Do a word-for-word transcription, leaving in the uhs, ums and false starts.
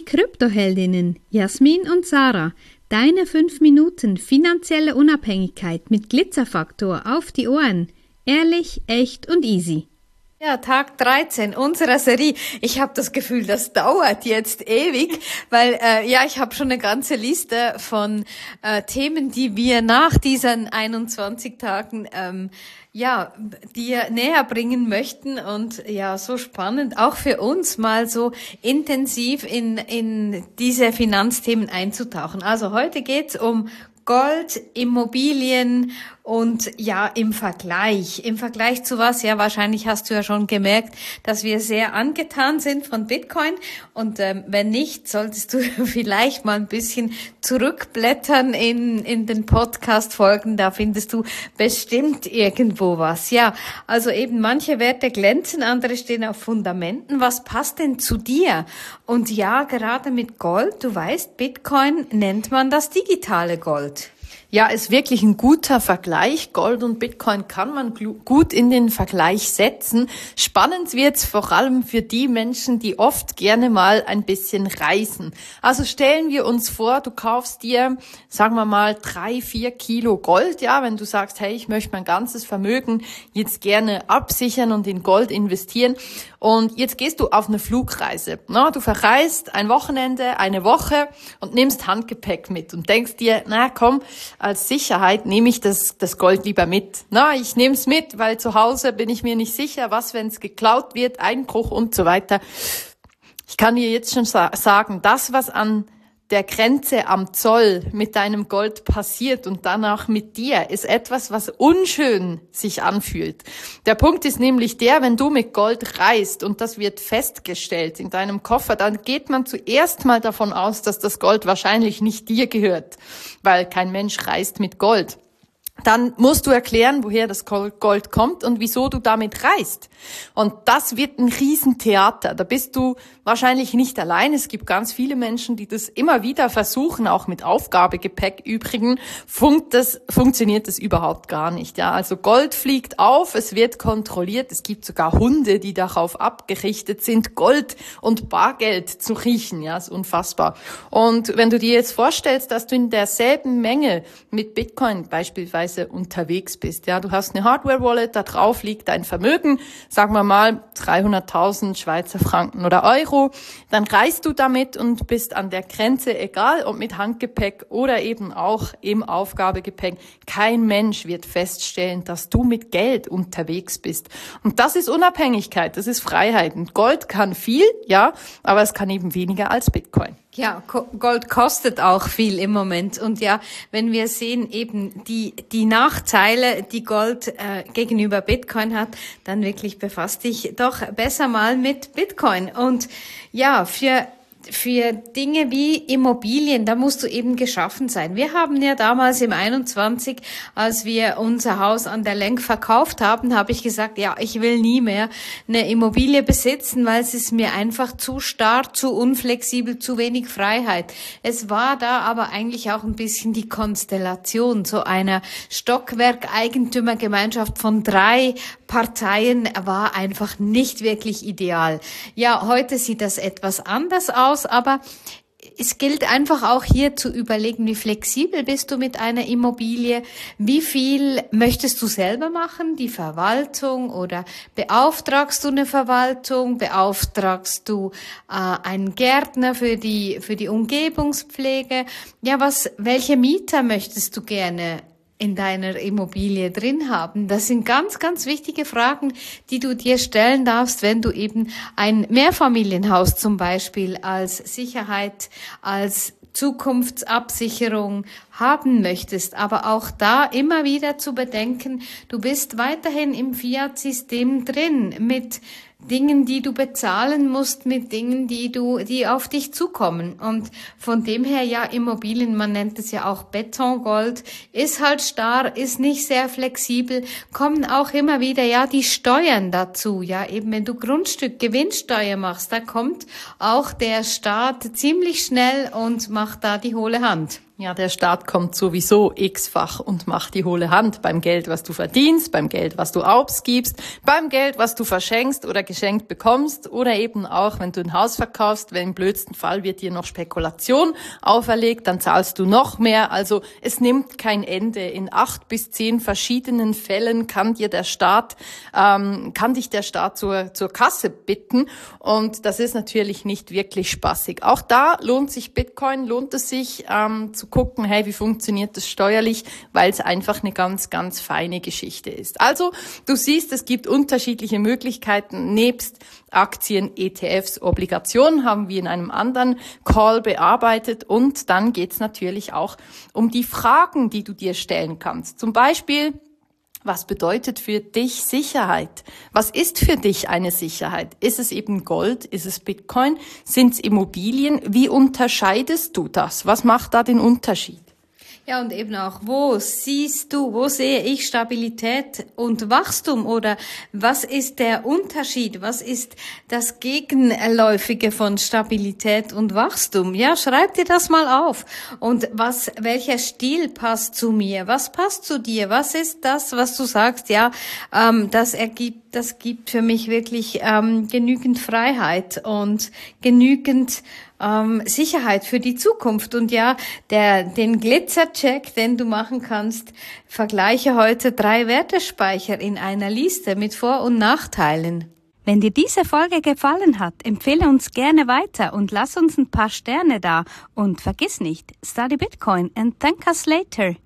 Kryptoheldinnen Jasmin und Sarah. Deine fünf Minuten finanzielle Unabhängigkeit mit Glitzerfaktor auf die Ohren. Ehrlich, echt und easy. Ja, Tag dreizehn unserer Serie. Ich habe das Gefühl, das dauert jetzt ewig, weil äh, ja, ich habe schon eine ganze Liste von äh, Themen, die wir nach diesen einundzwanzig Tagen ähm, ja, dir näher bringen möchten und ja, so spannend, auch für uns mal so intensiv in in diese Finanzthemen einzutauchen. Also heute geht's um Gold, Immobilien und ja, im Vergleich. Im Vergleich zu was? Ja, wahrscheinlich hast du ja schon gemerkt, dass wir sehr angetan sind von Bitcoin. Und ähm, wenn nicht, solltest du vielleicht mal ein bisschen zurückblättern in in den Podcast-Folgen. Da findest du bestimmt irgendwo was. Ja, also eben manche Werte glänzen, andere stehen auf Fundamenten. Was passt denn zu dir? Und ja, gerade mit Gold, du weißt, Bitcoin nennt man das digitale Gold. Ja, ist wirklich ein guter Vergleich. Gold und Bitcoin kann man gut in den Vergleich setzen. Spannend wird's vor allem für die Menschen, die oft gerne mal ein bisschen reisen. Also stellen wir uns vor, du kaufst dir, sagen wir mal, drei, vier Kilo Gold. Ja, wenn du sagst, hey, ich möchte mein ganzes Vermögen jetzt gerne absichern und in Gold investieren. Und jetzt gehst du auf eine Flugreise. Na, du verreist ein Wochenende, eine Woche und nimmst Handgepäck mit und denkst dir, na komm, als Sicherheit nehme ich das, das Gold lieber mit. Na, ich nehme es mit, weil zu Hause bin ich mir nicht sicher, was, wenn es geklaut wird, Einbruch und so weiter. Ich kann dir jetzt schon sa- sagen, das, was an der Grenze am Zoll mit deinem Gold passiert und danach mit dir, ist etwas, was unschön sich anfühlt. Der Punkt ist nämlich der, wenn du mit Gold reist und das wird festgestellt in deinem Koffer, dann geht man zuerst mal davon aus, dass das Gold wahrscheinlich nicht dir gehört, weil kein Mensch reist mit Gold. Dann musst du erklären, woher das Gold kommt und wieso du damit reist. Und das wird ein Riesentheater. Da bist du wahrscheinlich nicht allein. Es gibt ganz viele Menschen, die das immer wieder versuchen, auch mit Aufgabegepäck. Übrigens funkt das, funktioniert das überhaupt gar nicht. Ja, also Gold fliegt auf, es wird kontrolliert. Es gibt sogar Hunde, die darauf abgerichtet sind, Gold und Bargeld zu riechen. Ja, ist unfassbar. Und wenn du dir jetzt vorstellst, dass du in derselben Menge mit Bitcoin beispielsweise unterwegs bist. Ja, du hast eine Hardware-Wallet, da drauf liegt dein Vermögen, sagen wir mal dreihunderttausend Schweizer Franken oder Euro. Dann reist du damit und bist an der Grenze, egal ob mit Handgepäck oder eben auch im Aufgabegepäck. Kein Mensch wird feststellen, dass du mit Geld unterwegs bist. Und das ist Unabhängigkeit, das ist Freiheit. Und Gold kann viel, ja, aber es kann eben weniger als Bitcoin. Ja, Gold kostet auch viel im Moment. Und ja, wenn wir sehen eben die die Nachteile, die Gold äh, gegenüber Bitcoin hat, dann wirklich befasst dich doch besser mal mit Bitcoin. Und ja, für für Dinge wie Immobilien, da musst du eben geschaffen sein. Wir haben ja damals im einundzwanzig, als wir unser Haus an der Lenk verkauft haben, habe ich gesagt, ja, ich will nie mehr eine Immobilie besitzen, weil es ist mir einfach zu starr, zu unflexibel, zu wenig Freiheit. Es war da aber eigentlich auch ein bisschen die Konstellation so einer Stockwerk-Eigentümergemeinschaft von drei Parteien war einfach nicht wirklich ideal. Ja, heute sieht das etwas anders aus, aber es gilt einfach auch hier zu überlegen, wie flexibel bist du mit einer Immobilie, wie viel möchtest du selber machen, die Verwaltung, oder beauftragst du eine Verwaltung, beauftragst du äh, einen Gärtner für die für die Umgebungspflege, ja, was welche Mieter möchtest du gerne in deiner Immobilie drin haben? Das sind ganz, ganz wichtige Fragen, die du dir stellen darfst, wenn du eben ein Mehrfamilienhaus zum Beispiel als Sicherheit, als Zukunftsabsicherung haben möchtest. Aber auch da immer wieder zu bedenken, du bist weiterhin im Fiat-System drin mit Dingen, die du bezahlen musst, mit Dingen, die du, die auf dich zukommen. Und von dem her, ja, Immobilien, man nennt es ja auch Betongold, ist halt starr, ist nicht sehr flexibel, kommen auch immer wieder, ja, die Steuern dazu, ja, eben wenn du Grundstück Gewinnsteuer machst, da kommt auch der Staat ziemlich schnell und macht da die hohle Hand. Ja, der Staat kommt sowieso x-fach und macht die hohle Hand beim Geld, was du verdienst, beim Geld, was du ausgibst, beim Geld, was du verschenkst oder geschenkt bekommst oder eben auch, wenn du ein Haus verkaufst, wenn im blödsten Fall wird dir noch Spekulation auferlegt, dann zahlst du noch mehr. Also es nimmt kein Ende. In acht bis zehn verschiedenen Fällen kann dir der Staat, ähm, kann dich der Staat zur, zur Kasse bitten und das ist natürlich nicht wirklich spaßig. Auch da lohnt sich Bitcoin, lohnt es sich, ähm, zu gucken, hey, wie funktioniert das steuerlich, weil es einfach eine ganz, ganz feine Geschichte ist. Also, du siehst, es gibt unterschiedliche Möglichkeiten. Nebst Aktien, E T Fs, Obligationen haben wir in einem anderen Call bearbeitet und dann geht's natürlich auch um die Fragen, die du dir stellen kannst. Zum Beispiel, was bedeutet für dich Sicherheit? Was ist für dich eine Sicherheit? Ist es eben Gold? Ist es Bitcoin? Sind es Immobilien? Wie unterscheidest du das? Was macht da den Unterschied? Ja, und eben auch, wo siehst du, wo sehe ich Stabilität und Wachstum oder was ist der Unterschied? Was ist das Gegenläufige von Stabilität und Wachstum? Ja, schreib dir das mal auf. Und was, welcher Stil passt zu mir? Was passt zu dir? Was ist das, was du sagst? Ja, ähm, das ergibt, das gibt für mich wirklich ähm, genügend Freiheit und genügend Ähm, Sicherheit für die Zukunft. Und ja, der den Glitzercheck, den du machen kannst, vergleiche heute drei Wertespeicher in einer Liste mit Vor- und Nachteilen. Wenn dir diese Folge gefallen hat, empfehle uns gerne weiter und lass uns ein paar Sterne da. Und vergiss nicht, study Bitcoin and thank us later.